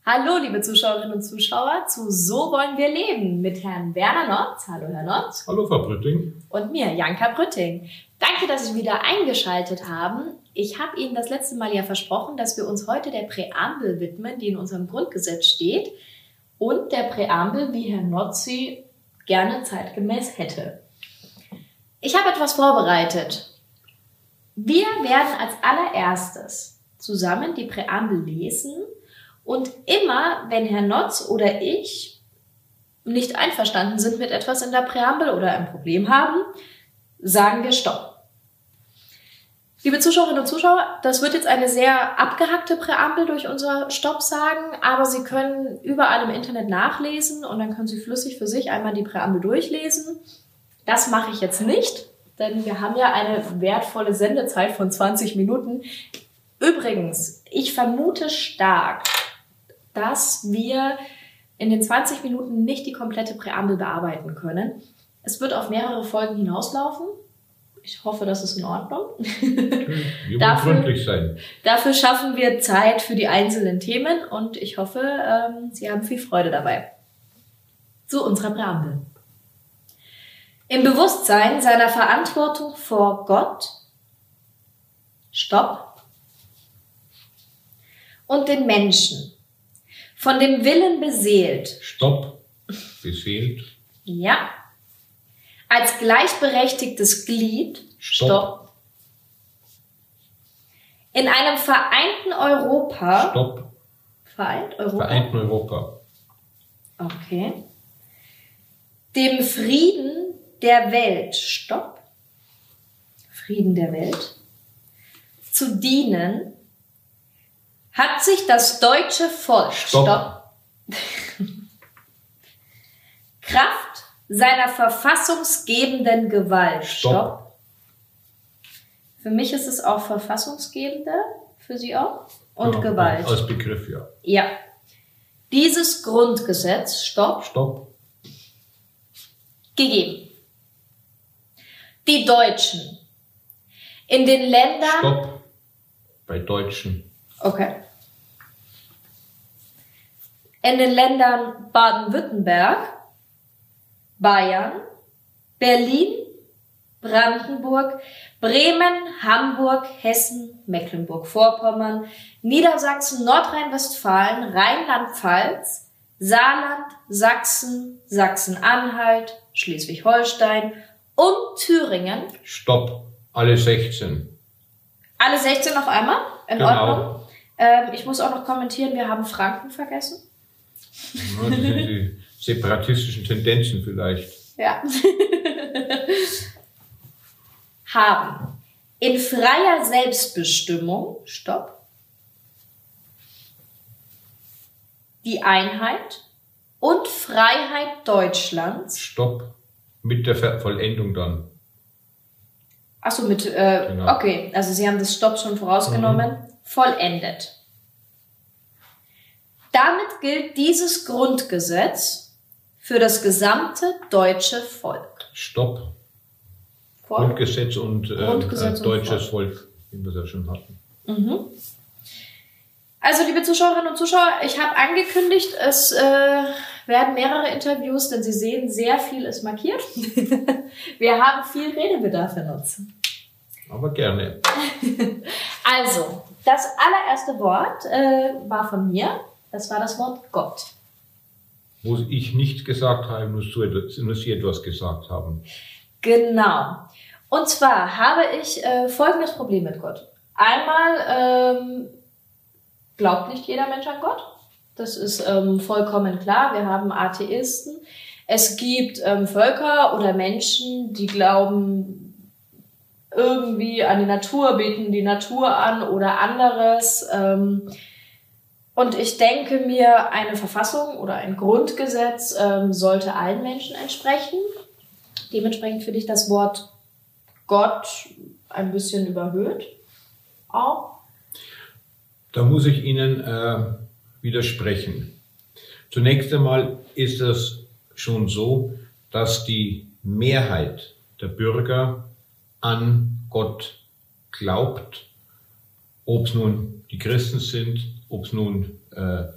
Hallo, liebe Zuschauerinnen und Zuschauer, zu So wollen wir leben mit Herrn Werner Notz. Hallo, Herr Notz. Hallo, Frau Brütting. Und mir, Janka Brütting. Danke, dass Sie wieder eingeschaltet haben. Ich habe Ihnen das letzte Mal ja versprochen, dass wir uns heute der Präambel widmen, die in unserem Grundgesetz steht. Und der Präambel, wie Herr Notz sie gerne zeitgemäß hätte. Ich habe etwas vorbereitet. Wir werden als allererstes zusammen die Präambel lesen. Und immer, wenn Herr Notz oder ich nicht einverstanden sind mit etwas in der Präambel oder ein Problem haben, sagen wir Stopp. Liebe Zuschauerinnen und Zuschauer, das wird jetzt eine sehr abgehackte Präambel durch unser Stopp sagen, aber Sie können überall im Internet nachlesen und dann können Sie flüssig für sich einmal die Präambel durchlesen. Das mache ich jetzt nicht, denn wir haben ja eine wertvolle Sendezeit von 20 Minuten. Übrigens, ich vermute stark, dass wir in den 20 Minuten nicht die komplette Präambel bearbeiten können. Es wird auf mehrere Folgen hinauslaufen. Ich hoffe, das ist in Ordnung. Wir wollen gründlich sein. Dafür schaffen wir Zeit für die einzelnen Themen und ich hoffe, Sie haben viel Freude dabei. Zu unserer Präambel. Im Bewusstsein seiner Verantwortung vor Gott, Stopp, und den Menschen, von dem Willen beseelt. Stopp. Beseelt. Ja. Als gleichberechtigtes Glied. Stopp. In einem vereinten Europa. Stopp. Vereint Europa? Vereinten Europa. Okay. Dem Frieden der Welt. Stopp. Frieden der Welt. Zu dienen. Hat sich das deutsche Volk Stopp. Kraft seiner verfassungsgebenden Gewalt. Stopp. Für mich ist es auch verfassungsgebende, für Sie auch? Und ja, Gewalt. Als Begriff, ja. Ja. Dieses Grundgesetz, Stopp. Stopp. Gegeben. Die Deutschen in den Ländern. Stopp. Bei Deutschen. Okay. In den Ländern Baden-Württemberg, Bayern, Berlin, Brandenburg, Bremen, Hamburg, Hessen, Mecklenburg-Vorpommern, Niedersachsen, Nordrhein-Westfalen, Rheinland-Pfalz, Saarland, Sachsen, Sachsen-Anhalt, Schleswig-Holstein und Thüringen. Stopp. Alle 16. Alle 16 auf einmal? In Genau. Ordnung. Ich muss auch noch kommentieren, wir haben Franken vergessen. Ja, das sind die separatistischen Tendenzen vielleicht. Ja. Haben in freier Selbstbestimmung, Stopp, die Einheit und Freiheit Deutschlands. Stopp. Mit der Vollendung dann. Achso, mit, Genau. Okay, also Sie haben das Stopp schon vorausgenommen. Vollendet. Damit gilt dieses Grundgesetz für das gesamte deutsche Volk. Stopp. Volk. Grundgesetz und Grundgesetz und deutsches Volk, wie wir es ja schon hatten. Mhm. Also, liebe Zuschauerinnen und Zuschauer, ich habe angekündigt, es werden mehrere Interviews, denn Sie sehen, sehr viel ist markiert. Wir haben viel Redebedarf, Herr Notz. Aber gerne. Also, das allererste Wort war von mir. Das war das Wort Gott. Wo ich nichts gesagt habe, nur Sie etwas gesagt haben. Genau. Und zwar habe ich folgendes Problem mit Gott. Einmal glaubt nicht jeder Mensch an Gott. Das ist vollkommen klar. Wir haben Atheisten. Es gibt Völker oder Menschen, die glauben irgendwie an die Natur, beten die Natur an oder anderes. Und ich denke mir, eine Verfassung oder ein Grundgesetz sollte allen Menschen entsprechen. Dementsprechend finde ich das Wort Gott ein bisschen überhöht. Auch. Da muss ich Ihnen widersprechen. Zunächst einmal ist es schon so, dass die Mehrheit der Bürger an Gott glaubt, ob es nun die Christen sind, ob es nun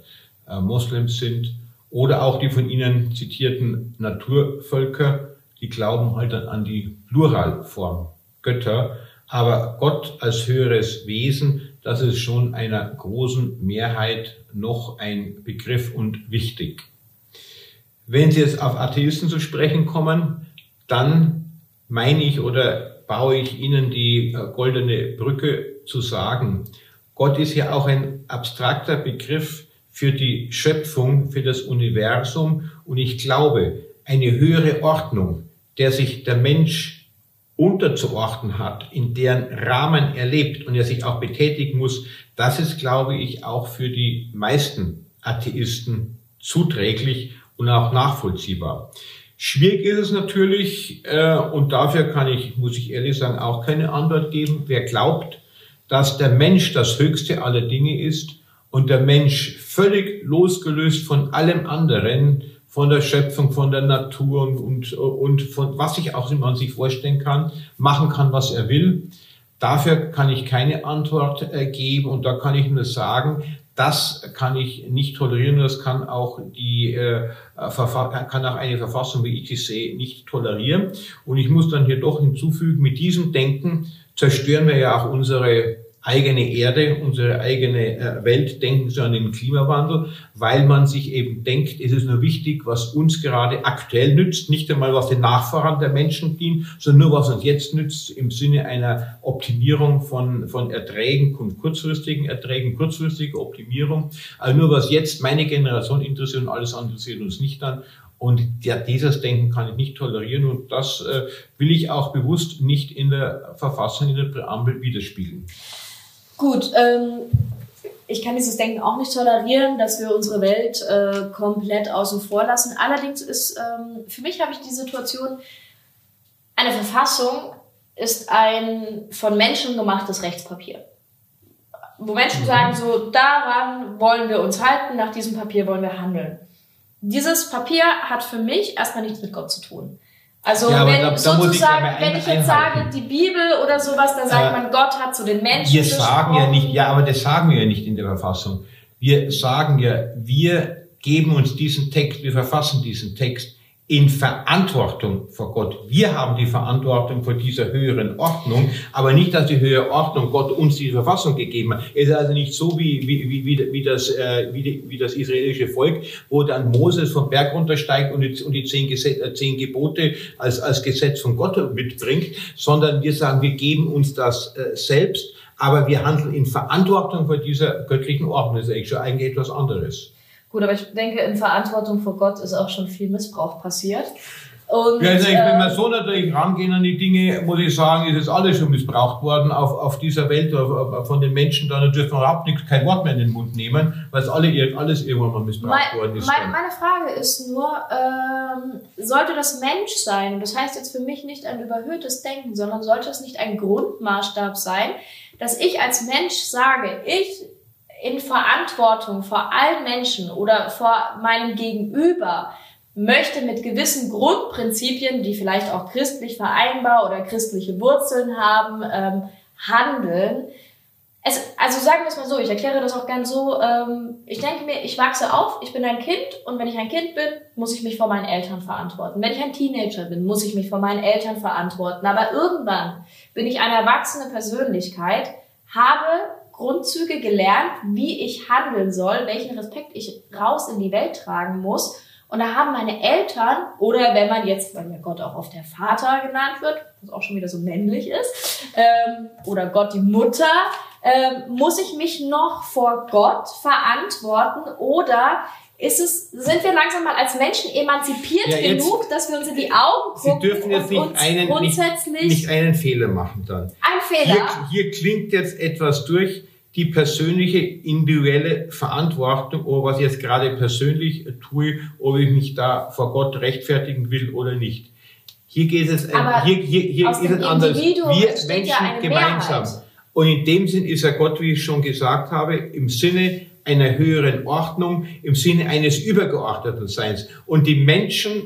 Moslems sind oder auch die von Ihnen zitierten Naturvölker, die glauben halt an die Pluralform Götter. Aber Gott als höheres Wesen, das ist schon einer großen Mehrheit noch ein Begriff und wichtig. Wenn Sie jetzt auf Atheisten zu sprechen kommen, dann meine ich oder baue ich Ihnen die goldene Brücke zu sagen, Gott ist ja auch ein abstrakter Begriff für die Schöpfung, für das Universum. Und ich glaube, eine höhere Ordnung, der sich der Mensch unterzuordnen hat, in deren Rahmen er lebt und er sich auch betätigen muss, das ist, glaube ich, auch für die meisten Atheisten zuträglich und auch nachvollziehbar. Schwierig ist es natürlich, und dafür muss ich ehrlich sagen, auch keine Antwort geben, wer glaubt, dass der Mensch das höchste aller Dinge ist und der Mensch völlig losgelöst von allem anderen, von der Schöpfung, von der Natur und von was sich auch immer man sich vorstellen kann, machen kann, was er will. Dafür kann ich keine Antwort geben und da kann ich nur sagen, das kann ich nicht tolerieren. Das kann auch eine Verfassung wie ich sie sehe nicht tolerieren. Und ich muss dann hier doch hinzufügen, mit diesem Denken zerstören wir ja auch unsere eigene Erde, unsere eigene Welt, denken Sie an den Klimawandel, weil man sich eben denkt, es ist nur wichtig, was uns gerade aktuell nützt, nicht einmal was den Nachfahren der Menschen dient, sondern nur was uns jetzt nützt im Sinne einer Optimierung von Erträgen und kurzfristigen Erträgen, kurzfristige Optimierung. Also nur was jetzt meine Generation interessiert und alles andere interessiert uns nicht an. Und dieses Denken kann ich nicht tolerieren und das will ich auch bewusst nicht in der Verfassung, in der Präambel widerspiegeln. Gut, ich kann dieses Denken auch nicht tolerieren, dass wir unsere Welt komplett außen vor lassen. Allerdings ist, für mich habe ich die Situation, eine Verfassung ist ein von Menschen gemachtes Rechtspapier. Wo Menschen sagen, so daran wollen wir uns halten, nach diesem Papier wollen wir handeln. Dieses Papier hat für mich erstmal nichts mit Gott zu tun. Also ja, wenn ich jetzt sage, die Bibel oder sowas, da sagt man, Gott hat zu den Menschen wir sagen ja nicht, ja, aber das sagen wir ja nicht in der Verfassung. Wir sagen ja, wir geben uns diesen Text, wir verfassen diesen Text in Verantwortung vor Gott. Wir haben die Verantwortung vor dieser höheren Ordnung, aber nicht, dass die höhere Ordnung Gott uns die Verfassung gegeben hat. Es ist also nicht so wie das israelische Volk, wo dann Moses vom Berg runtersteigt und die 10 Gebote als Gesetz von Gott mitbringt, sondern wir sagen, wir geben uns das selbst, aber wir handeln in Verantwortung vor dieser göttlichen Ordnung. Das ist eigentlich etwas anderes. Gut, aber ich denke, in Verantwortung vor Gott ist auch schon viel Missbrauch passiert. Und, ja, also wenn wir so natürlich rangehen an die Dinge, muss ich sagen, ist es alles schon missbraucht worden auf dieser Welt, von den Menschen. Da dürfen wir überhaupt kein Wort mehr in den Mund nehmen, weil es alles irgendwann mal missbraucht worden ist. Meine Frage ist nur, sollte das Menschsein, das heißt jetzt für mich nicht ein überhöhtes Denken, sondern sollte es nicht ein Grundmaßstab sein, dass ich als Mensch sage, ich in Verantwortung vor allen Menschen oder vor meinem Gegenüber möchte mit gewissen Grundprinzipien, die vielleicht auch christlich vereinbar oder christliche Wurzeln haben, handeln. Also sagen wir es mal so, ich erkläre das auch gern so, ich denke mir, ich wachse auf, ich bin ein Kind und wenn ich ein Kind bin, muss ich mich vor meinen Eltern verantworten. Wenn ich ein Teenager bin, muss ich mich vor meinen Eltern verantworten. Aber irgendwann bin ich eine erwachsene Persönlichkeit, habe Grundzüge gelernt, wie ich handeln soll, welchen Respekt ich raus in die Welt tragen muss. Und da haben meine Eltern, oder wenn man jetzt, weil ja Gott auch oft der Vater genannt wird, was auch schon wieder so männlich ist, oder Gott die Mutter, muss ich mich noch vor Gott verantworten oder sind wir langsam mal als Menschen emanzipiert genug, dass wir uns in die Augen gucken? Sie dürfen jetzt nicht einen Fehler machen dann. Ein Fehler? Hier klingt jetzt etwas durch, die persönliche, individuelle Verantwortung, oder was ich jetzt gerade persönlich tue, ob ich mich da vor Gott rechtfertigen will oder nicht. Hier geht es, hier ist es anders. Wir Menschen gemeinsam. Mehrheit. Und in dem Sinn ist ja Gott, wie ich schon gesagt habe, im Sinne einer höheren Ordnung, im Sinne eines übergeordneten Seins. Und die Menschen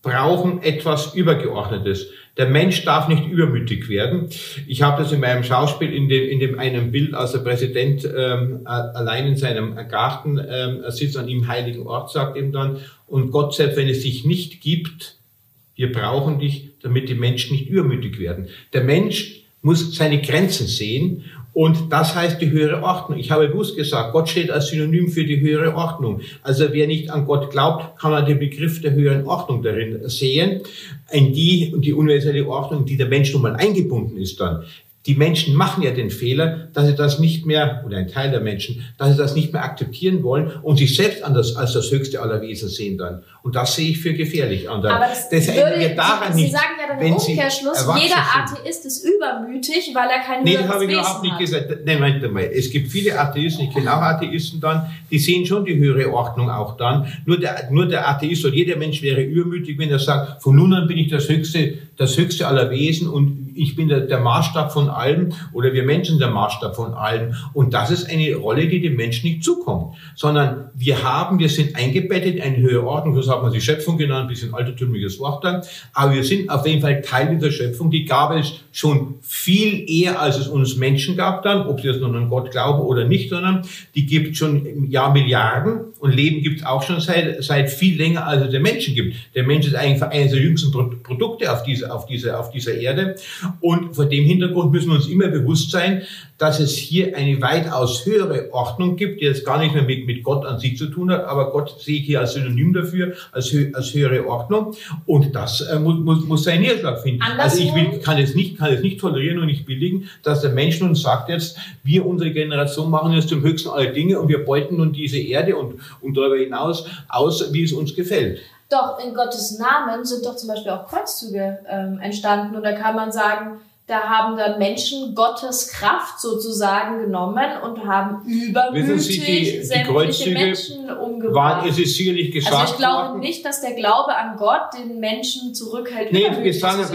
brauchen etwas Übergeordnetes. Der Mensch darf nicht übermütig werden. Ich habe das in meinem Schauspiel in dem einen Bild, als der Präsident allein in seinem Garten sitzt, an ihm heiligen Ort, sagt ihm dann, und Gott, selbst wenn es sich nicht gibt, wir brauchen dich, damit die Menschen nicht übermütig werden. Der Mensch muss seine Grenzen sehen. Und das heißt die höhere Ordnung. Ich habe bewusst gesagt, Gott steht als Synonym für die höhere Ordnung. Also wer nicht an Gott glaubt, kann man den Begriff der höheren Ordnung darin sehen, in die universelle Ordnung, in die der Mensch nun mal eingebunden ist dann. Die Menschen machen ja den Fehler, dass sie das nicht mehr, oder ein Teil der Menschen, dass sie das nicht mehr akzeptieren wollen und sich selbst als das höchste aller Wesen sehen dann. Und das sehe ich für gefährlich an. Aber das ändern wir daran Sie nicht, sagen ja dann im Umkehrschluss, jeder Atheist ist übermütig, weil er kein höheres Wesen hat. Nee, das habe ich überhaupt nicht gesagt. Nein, Moment mal. Es gibt viele Atheisten, ich kenne auch Atheisten dann, die sehen schon die höhere Ordnung auch dann. Nur der Atheist oder jeder Mensch wäre übermütig, wenn er sagt, von nun an bin ich das höchste aller Wesen und ich bin der Maßstab von allem oder wir Menschen der Maßstab von allem. Und das ist eine Rolle, die dem Menschen nicht zukommt. Sondern wir sind eingebettet in eine höhere Ordnung, das hat man die Schöpfung genannt, ein bisschen altertümliches Wort dann. Aber wir sind auf jeden Fall Teil dieser Schöpfung. Die gab es schon viel eher, als es uns Menschen gab dann, ob sie jetzt nun an Gott glauben oder nicht, sondern die gibt schon im Jahr Milliarden und Leben gibt es auch schon seit viel länger, als es der Menschen gibt. Der Mensch ist eigentlich eines der jüngsten Produkte auf dieser Erde. Und vor dem Hintergrund müssen wir uns immer bewusst sein, dass es hier eine weitaus höhere Ordnung gibt, die jetzt gar nicht mehr mit Gott an sich zu tun hat, aber Gott sehe ich hier als Synonym dafür, als höhere Ordnung. Und das muss seinen Niederschlag finden. Also ich kann es nicht tolerieren und nicht billigen, dass der Mensch nun sagt jetzt, wir, unsere Generation, machen jetzt zum höchsten aller Dinge und wir beuten nun diese Erde und darüber hinaus aus, wie es uns gefällt. Doch, in Gottes Namen sind doch zum Beispiel auch Kreuzzüge entstanden. Und da kann man sagen, da haben dann Menschen Gottes Kraft sozusagen genommen und haben übermütig sämtliche Menschen umgebracht. Es ist sicherlich gesagt worden. Also ich glaube nicht, dass der Glaube an Gott den Menschen zurückhält. Nee, wir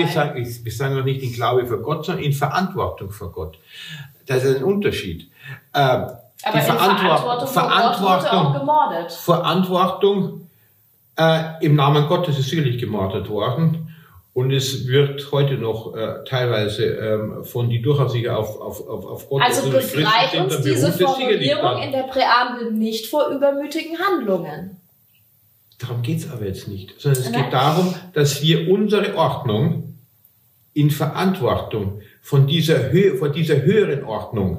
sagen noch nicht den Glaube vor Gott, sondern in Verantwortung vor Gott. Das ist ein Unterschied. Aber die Verantwortung vor Gott wurde auch gemordet. Verantwortung im Namen Gottes ist sicherlich gemordet worden. Und es wird heute noch teilweise von die durchaus sich auf Gott. Also befreit uns diese Formulierung in der Präambel nicht vor übermütigen Handlungen. Darum geht's aber jetzt nicht. Sondern es geht darum, dass wir unsere Ordnung in Verantwortung von dieser höheren Ordnung,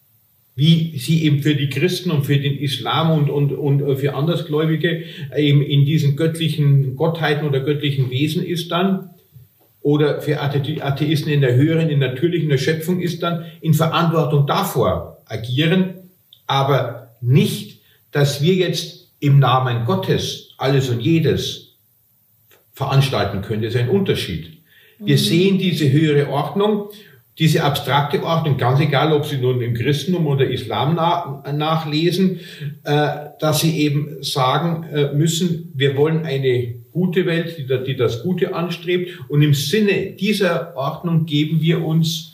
wie sie eben für die Christen und für den Islam und für Andersgläubige eben in diesen göttlichen Gottheiten oder göttlichen Wesen ist dann, oder für Atheisten in der höheren, in der natürlichen, der Schöpfung ist dann, in Verantwortung davor agieren, aber nicht, dass wir jetzt im Namen Gottes alles und jedes veranstalten können. Das ist ein Unterschied. Wir sehen diese höhere Ordnung, diese abstrakte Ordnung, ganz egal, ob Sie nun im Christentum oder Islam nachlesen, dass sie eben sagen müssen, wir wollen eine gute Welt, die das Gute anstrebt, und im Sinne dieser Ordnung geben wir uns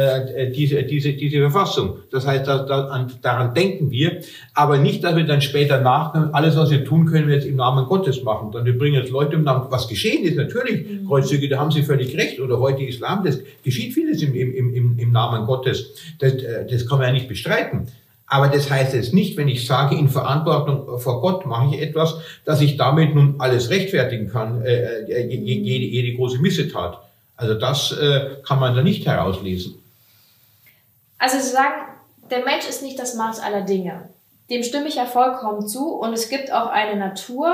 diese Verfassung. Das heißt, daran denken wir, aber nicht, dass wir dann später alles, was wir tun, können wir jetzt im Namen Gottes machen. Dann wir bringen jetzt Leute im Namen, was geschehen ist, natürlich, Kreuzzüge, da haben Sie völlig recht, oder heute Islam, das geschieht vieles im Namen Gottes. Das kann man ja nicht bestreiten. Aber das heißt jetzt nicht, wenn ich sage, in Verantwortung vor Gott mache ich etwas, dass ich damit nun alles rechtfertigen kann, jede große Missetat. Also das kann man da nicht herauslesen. Also Sie sagen, der Mensch ist nicht das Maß aller Dinge. Dem stimme ich ja vollkommen zu. Und es gibt auch eine Natur,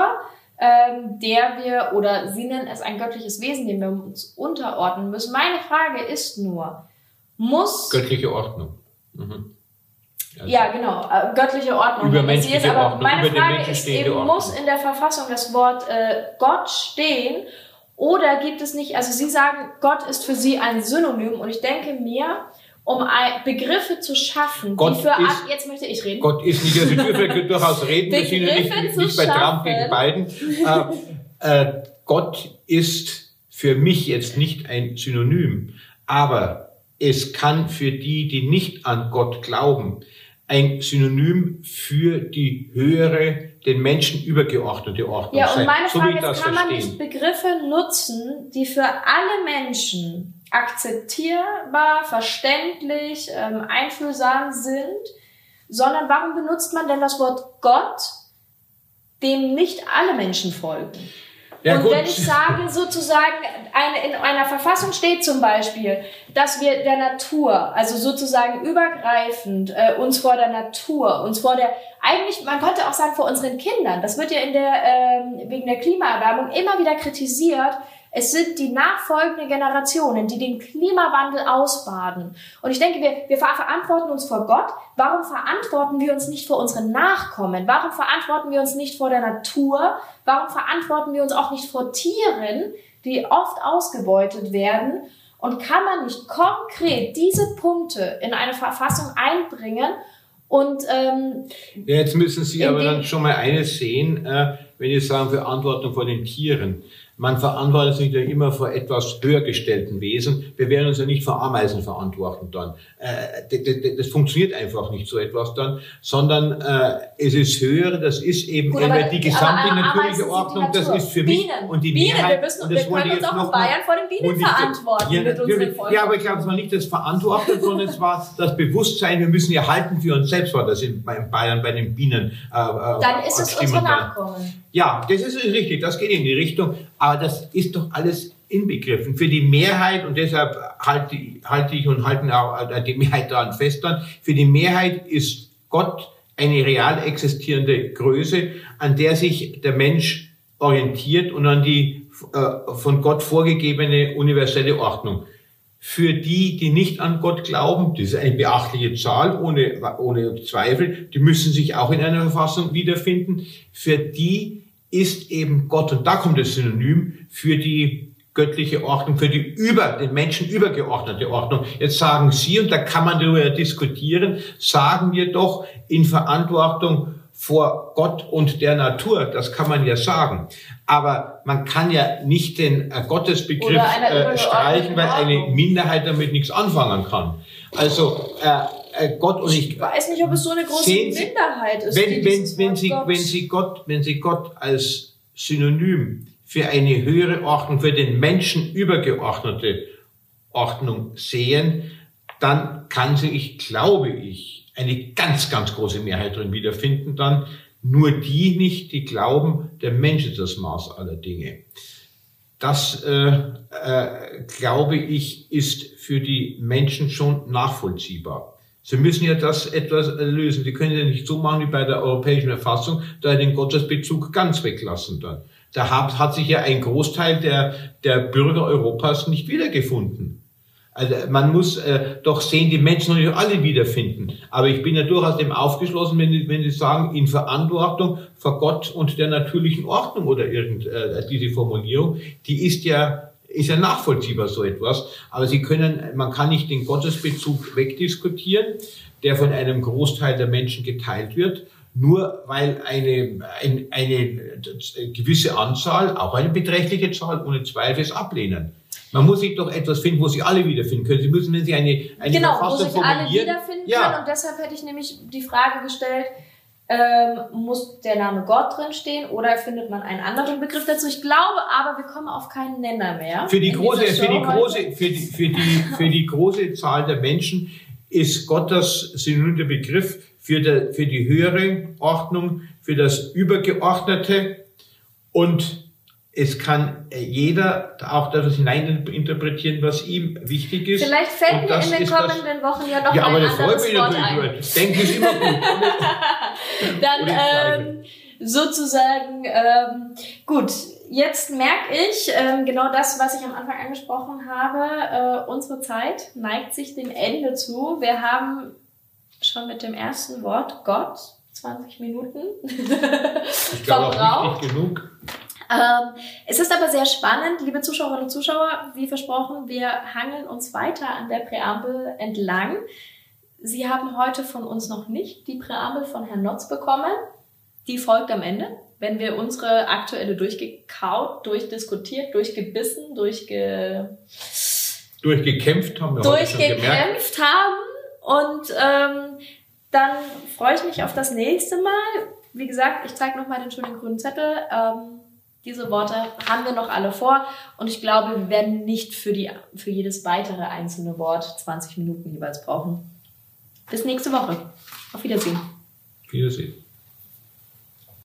der wir, oder Sie nennen es ein göttliches Wesen, dem wir uns unterordnen müssen. Meine Frage ist nur, göttliche Ordnung. Also ja, genau, göttliche Ordnung. Übermenschliche aber Ordnung. Meine Frage ist eben, muss in der Verfassung das Wort Gott stehen, oder gibt es nicht, also Sie sagen, Gott ist für Sie ein Synonym, und ich denke mir, um Begriffe zu schaffen, Gott die für jetzt möchte ich reden. Gott ist nicht, also Sie dürfen durchaus reden, wir sind ja nicht bei Trump gegen Biden. Gott ist für mich jetzt nicht ein Synonym, aber es kann für die nicht an Gott glauben, ein Synonym für die höhere, den Menschen übergeordnete Ordnung Ja, sei. und meine So Frage wie ich das ist, kann man verstehe. nicht Begriffe nutzen, die für alle Menschen akzeptierbar, verständlich, einfühlsam sind, sondern warum benutzt man denn das Wort Gott, dem nicht alle Menschen folgen? Ja, und gut. wenn ich sage, sozusagen, in einer Verfassung steht zum Beispiel, dass wir der Natur, also sozusagen übergreifend, uns vor der Natur, uns vor der, eigentlich, man könnte auch sagen, vor unseren Kindern, das wird ja wegen der Klimaerwärmung immer wieder kritisiert, es sind die nachfolgenden Generationen, die den Klimawandel ausbaden. Und ich denke, wir verantworten uns vor Gott. Warum verantworten wir uns nicht vor unseren Nachkommen? Warum verantworten wir uns nicht vor der Natur? Warum verantworten wir uns auch nicht vor Tieren, die oft ausgebeutet werden? Und kann man nicht konkret diese Punkte in eine Verfassung einbringen? Und Jetzt müssen Sie aber dann schon mal eines sehen, wenn Sie sagen Verantwortung vor den Tieren. Man verantwortet sich ja immer vor etwas höher gestellten Wesen. Wir werden uns ja nicht vor Ameisen verantworten dann. Das funktioniert einfach nicht so etwas dann, sondern es ist höher, das ist eben gut, die gesamte natürliche Ordnung, das ist für mich Bienen. und die Bienen, Mehrheit. wir können uns auch in Bayern vor den Bienen verantworten. Ja, mit unseren natürlich. Ja, aber ich glaube, es war nicht das Verantworten, sondern es war das Bewusstsein, wir müssen ja halten für uns selbst, war das in Bayern bei den Bienen. Dann ist es unsere Nachkommen. Ja, das ist richtig, das geht in die Richtung, aber das ist doch alles inbegriffen. Für die Mehrheit, und deshalb halte ich und halten auch die Mehrheit daran fest, dann, für die Mehrheit ist Gott eine real existierende Größe, an der sich der Mensch orientiert und an die von Gott vorgegebene universelle Ordnung. Für die, die nicht an Gott glauben, das ist eine beachtliche Zahl, ohne Zweifel, die müssen sich auch in einer Verfassung wiederfinden. Für die ist eben Gott, und da kommt das Synonym, für die göttliche Ordnung, für die den Menschen übergeordnete Ordnung. Jetzt sagen Sie, und da kann man darüber diskutieren, sagen wir doch in Verantwortung vor Gott und der Natur, das kann man ja sagen. Aber man kann ja nicht den Gottesbegriff streichen, weil eine Minderheit damit nichts anfangen kann. Also Gott und ich weiß nicht, ob es so eine große Minderheit ist. Wenn Sie Gott als Synonym für eine höhere Ordnung, für den Menschen übergeordnete Ordnung sehen, dann kann sich, glaube ich, eine ganz, ganz große Mehrheit drin wiederfinden dann. Nur die nicht, die glauben, der Mensch ist das Maß aller Dinge. Das, glaube ich, ist für die Menschen schon nachvollziehbar. Sie müssen ja das etwas lösen. Sie können ja nicht so machen wie bei der Europäischen Verfassung, da den Gottesbezug ganz weglassen dann. Da hat sich ja ein Großteil der Bürger Europas nicht wiedergefunden. Also man muss doch sehen, die Menschen sollen sich alle wiederfinden. Aber ich bin ja durchaus dem aufgeschlossen, wenn Sie sagen, in Verantwortung vor Gott und der natürlichen Ordnung oder diese Formulierung, die ist ja nachvollziehbar, so etwas. Aber man kann nicht den Gottesbezug wegdiskutieren, der von einem Großteil der Menschen geteilt wird, nur weil eine gewisse Anzahl, auch eine beträchtliche Zahl, ohne Zweifel es ablehnen. Man muss sich doch etwas finden, wo sie alle wiederfinden können. Sie müssen, wenn Sie eine Verfassung formulieren... Genau, wo sich alle wiederfinden können. Und deshalb hätte ich nämlich die Frage gestellt, muss der Name Gott drinstehen oder findet man einen anderen Begriff dazu? Ich glaube aber, wir kommen auf keinen Nenner mehr. Für die große Zahl der Menschen ist Gott das Synonym der Begriff für die höhere Ordnung, für das Übergeordnete, und es kann jeder auch das hineininterpretieren, was ihm wichtig ist. Vielleicht fällt mir in den kommenden Wochen ja noch ein anderes Wort ein. Denken ist immer gut. Dann sozusagen, gut, jetzt merke ich genau das, was ich am Anfang angesprochen habe. Unsere Zeit neigt sich dem Ende zu. Wir haben schon mit dem ersten Wort Gott 20 Minuten ich glaube auch nicht genug. Es ist aber sehr spannend, liebe Zuschauerinnen und Zuschauer, wie versprochen, wir hangeln uns weiter an der Präambel entlang. Sie haben heute von uns noch nicht die Präambel von Herrn Notz bekommen. Die folgt am Ende, wenn wir unsere aktuelle durchgekaut, durchdiskutiert, durchgebissen, durchgekämpft haben wir heute schon gemerkt. Und dann freue ich mich auf das nächste Mal. wie gesagt, ich zeige nochmal den schönen grünen Zettel. Diese Worte haben wir noch alle vor und ich glaube, wir werden nicht für jedes weitere einzelne Wort 20 Minuten jeweils brauchen. Bis nächste Woche. Auf Wiedersehen. Wiedersehen.